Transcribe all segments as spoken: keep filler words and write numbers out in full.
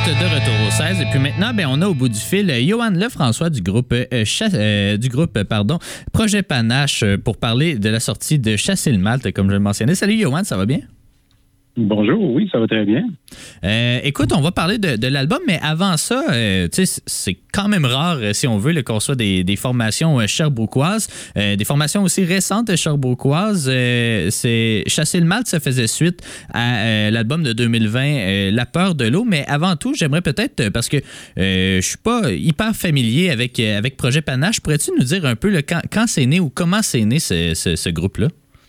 de retour au seize. Et puis maintenant, ben, on a au bout du fil Yoann Lefrançois du groupe, euh, Cha- euh, du groupe pardon, Projet Panache euh, pour parler de la sortie de Chasser le Malte, comme je le mentionnais. Salut Yoann, ça va bien? Bonjour, oui, ça va très bien. Euh, écoute, on va parler de, de l'album, mais avant ça, euh, tu sais, c'est quand même rare, euh, si on veut, là, qu'on soit des, des formations euh, sherbrookoises, euh, des formations aussi récentes sherbrookoises. Euh, c'est Chasser le Malte, ça faisait suite à euh, l'album de deux mille vingt, euh, La peur de l'eau. Mais avant tout, j'aimerais peut-être, euh, parce que euh, je suis pas hyper familier avec, euh, avec Projet Panache, pourrais-tu nous dire un peu là, quand, quand c'est né ou comment c'est né ce, ce, ce groupe-là?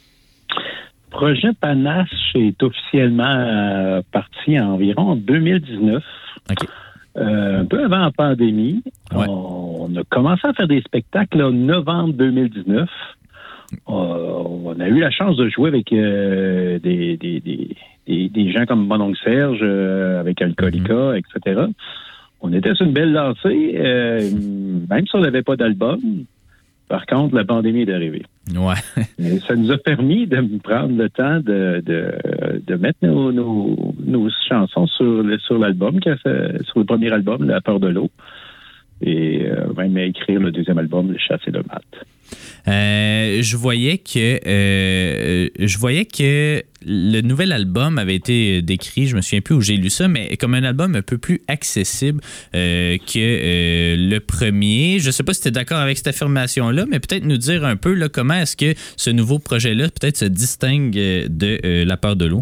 Projet Panache est officiellement euh, parti environ en deux mille dix-neuf. OK. Euh, un peu avant la pandémie. Ouais. On, on a commencé à faire des spectacles en novembre deux mille dix-neuf. Euh, on a eu la chance de jouer avec euh, des, des, des, des, des gens comme mon oncle Serge, euh, avec Alcoolica, mm-hmm. et cetera. On était sur une belle lancée, euh, même si on n'avait pas d'album. Par contre, la pandémie est arrivée. Ouais. Et ça nous a permis de prendre le temps de, de, de mettre nos, nos, nos chansons sur, sur l'album, sur le premier album, La peur de l'eau, et euh, même à écrire le deuxième album, Le Chasser le Malte. Euh, je voyais que euh, je voyais que le nouvel album avait été décrit, je me souviens plus où j'ai lu ça, mais comme un album un peu plus accessible euh, que euh, le premier. Je sais pas si tu es d'accord avec cette affirmation-là, mais peut-être nous dire un peu là, comment est-ce que ce nouveau projet-là peut-être se distingue de euh, La peur de l'eau?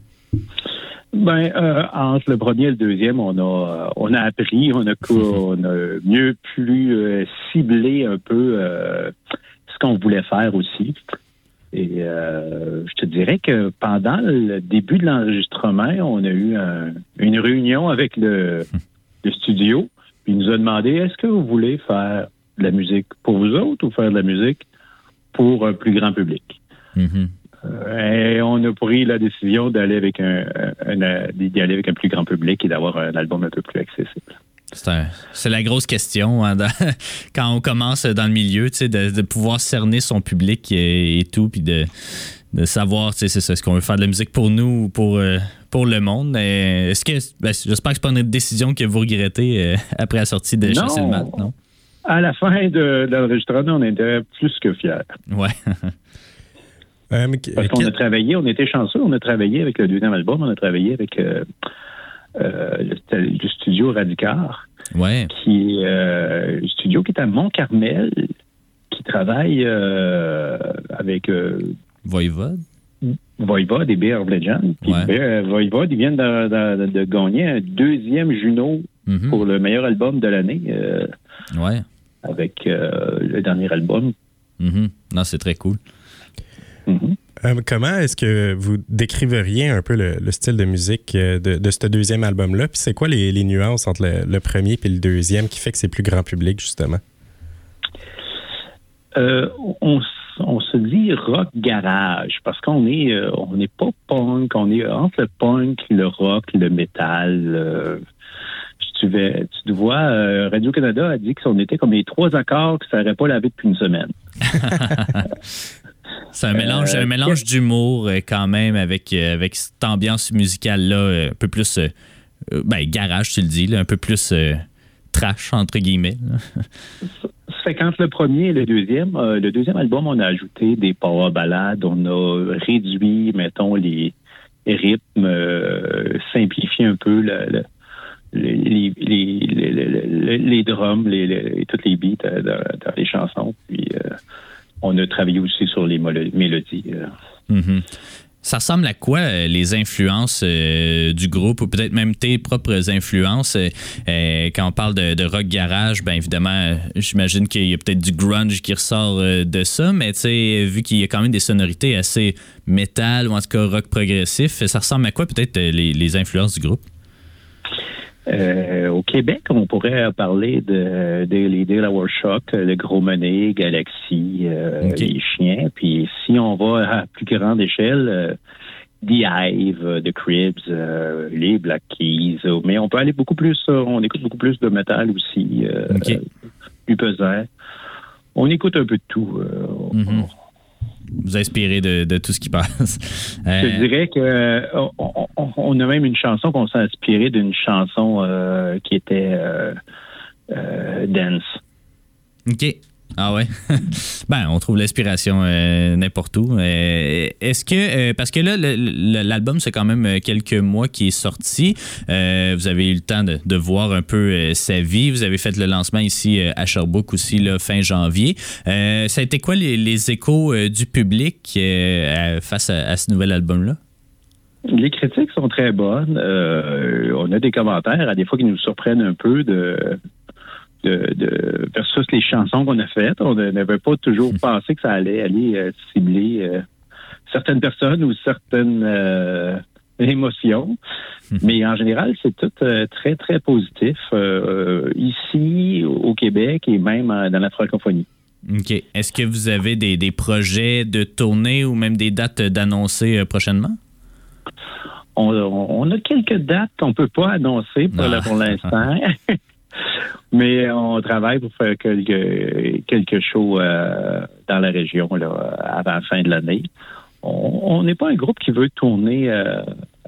Ben, euh, entre le premier et le deuxième, on a on a appris, on a, on a mieux plus euh, ciblé un peu euh, ce qu'on voulait faire aussi. Et euh, je te dirais que pendant le début de l'enregistrement, on a eu un, une réunion avec le, le studio, puis il nous a demandé, est-ce que vous voulez faire de la musique pour vous autres ou faire de la musique pour un plus grand public? Mm-hmm. Et on a pris la décision d'aller avec un, un, un, d'y aller avec un plus grand public et d'avoir un album un peu plus accessible. C'est, un, c'est la grosse question hein, dans, quand on commence dans le milieu, de, de pouvoir cerner son public et, et tout, puis de, de savoir c'est ça, est-ce qu'on veut faire de la musique pour nous ou pour, euh, pour le monde. Et est-ce que, ben, j'espère que c'est pas une décision que vous regrettez euh, après la sortie de Chasser le Malte, non? À la fin de, de l'enregistrement, on était plus que fiers. Ouais. Euh, Parce qu'on a travaillé, on était chanceux, on a travaillé avec le deuxième album, on a travaillé avec euh, euh, le, le studio Radicar, ouais. qui est euh, le studio qui est à Mont-Carmel, qui travaille euh, avec euh, Voivode. Voivode et Beer of Legend. Puis ouais. Beer, Voivode, ils viennent de, de, de, de gagner un deuxième Juno mm-hmm. pour le meilleur album de l'année. Euh, ouais. Avec euh, le dernier album. Mm-hmm. Non, c'est très cool. Mm-hmm. Euh, comment est-ce que vous décriveriez un peu le, le style de musique de, de ce deuxième album-là? Puis c'est quoi les, les nuances entre le, le premier et le deuxième qui fait que c'est plus grand public, justement? Euh, on, on se dit rock garage parce qu'on est euh, on n'est pas punk, on est entre le punk, le rock, le métal. Euh, tu, vais, tu vois, euh, Radio-Canada a dit que on était comme les trois accords que ça n'aurait pas lavé depuis une semaine. C'est un mélange, euh, un mélange d'humour euh, quand même avec, euh, avec cette ambiance musicale-là, euh, un peu plus euh, ben, garage, tu le dis, là, un peu plus euh, trash, entre guillemets. Ça fait qu'entre le premier et le deuxième, euh, le deuxième album, on a ajouté des power ballades, on a réduit, mettons, les, les rythmes, euh, simplifié un peu la, la, les, les, les, les, les, les drums, les, les, toutes les beats euh, dans, dans les chansons, puis... Euh, on a travaillé aussi sur les mélodies. Mm-hmm. Ça ressemble à quoi, euh, les influences euh, du groupe, ou peut-être même tes propres influences? Euh, euh, quand on parle de, de rock garage, bien évidemment, euh, j'imagine qu'il y a peut-être du grunge qui ressort euh, de ça, mais vu qu'il y a quand même des sonorités assez métal, ou en tout cas rock progressif, ça ressemble à quoi peut-être les, les influences du groupe? Euh, au Québec, on pourrait parler de, de les Delaware Shock, le Gros Money, Galaxy, euh, okay. les Chiens. Puis si on va à plus grande échelle, euh, The Hive, The Cribs, euh, les Black Keys. Euh, mais on peut aller beaucoup plus, euh, on écoute beaucoup plus de métal aussi, euh, okay. euh, plus pesant. On écoute un peu de tout. Euh, mm-hmm. vous inspirez de, de tout ce qui passe. Euh, Je dirais que on, on, on a même une chanson qu'on s'est inspiré d'une chanson euh, qui était euh, euh, dance. OK. Ah ouais. Ben, on trouve l'inspiration euh, n'importe où. Euh, est-ce que, euh, parce que là, le, le, l'album, c'est quand même quelques mois qui est sorti. Euh, vous avez eu le temps de, de voir un peu euh, sa vie. Vous avez fait le lancement ici euh, à Sherbrooke aussi, là, fin janvier. Euh, ça a été quoi les, les échos euh, du public euh, face à, à ce nouvel album-là? Les critiques sont très bonnes. Euh, on a des commentaires, à des fois, qui nous surprennent un peu de... De, de versus les chansons qu'on a faites. On n'avait pas toujours pensé que ça allait aller euh, cibler euh, certaines personnes ou certaines euh, émotions. Mais en général, c'est tout euh, très, très positif euh, ici, au Québec et même euh, dans la francophonie. OK. Est-ce que vous avez des, des projets de tournée ou même des dates d'annoncer euh, prochainement? On, on a quelques dates qu'on ne peut pas annoncer pour, ah. pour l'instant. Mais on travaille pour faire quelques, quelques shows euh, dans la région là, avant la fin de l'année. On n'est pas un groupe qui veut tourner euh,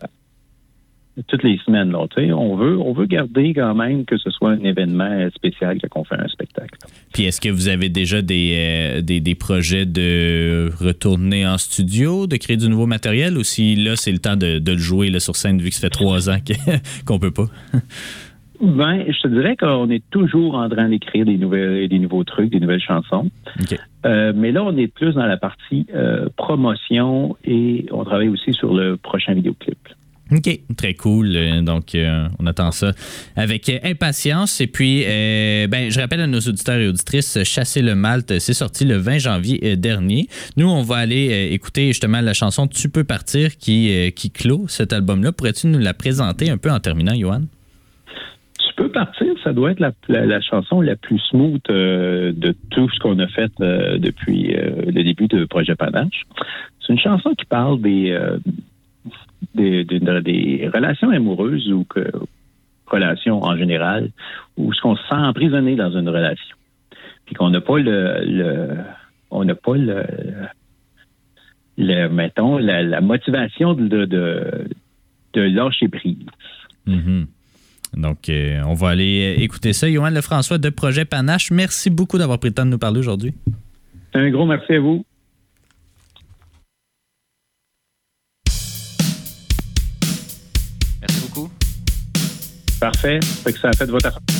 toutes les semaines. Là, on veut, on veut garder quand même que ce soit un événement spécial quand on fait un spectacle. Puis est-ce que vous avez déjà des, euh, des, des projets de retourner en studio, de créer du nouveau matériel, ou si là, c'est le temps de, de le jouer là, sur scène vu que ça fait trois ans qu'on peut pas? Ben, je te dirais qu'on est toujours en train d'écrire des nouvelles, des nouveaux trucs, des nouvelles chansons. Okay. Euh, mais là, on est plus dans la partie euh, promotion et on travaille aussi sur le prochain vidéoclip. OK, très cool. Donc, euh, on attend ça avec impatience. Et puis, euh, ben, je rappelle à nos auditeurs et auditrices, Chasser le Malte, c'est sorti le vingt janvier dernier. Nous, on va aller euh, écouter justement la chanson Tu peux partir qui, euh, qui clôt cet album-là. Pourrais-tu nous la présenter un peu en terminant, Johan? Tu peux partir, ça doit être la, la, la chanson la plus smooth euh, de tout ce qu'on a fait euh, depuis euh, le début de Projet Panache. C'est une chanson qui parle des, euh, des, des, des relations amoureuses ou que, relations en général, où ce qu'on se sent emprisonné dans une relation. Puis qu'on n'a pas le, le on n'a pas le, le mettons, la, la motivation de, de, de lâcher prise. Mm-hmm. Donc, euh, on va aller écouter ça. Johan Lefrançois de Projet Panache, merci beaucoup d'avoir pris le temps de nous parler aujourd'hui. Un gros merci à vous. Merci beaucoup. Parfait. Fait que ça a fait de votre affaire.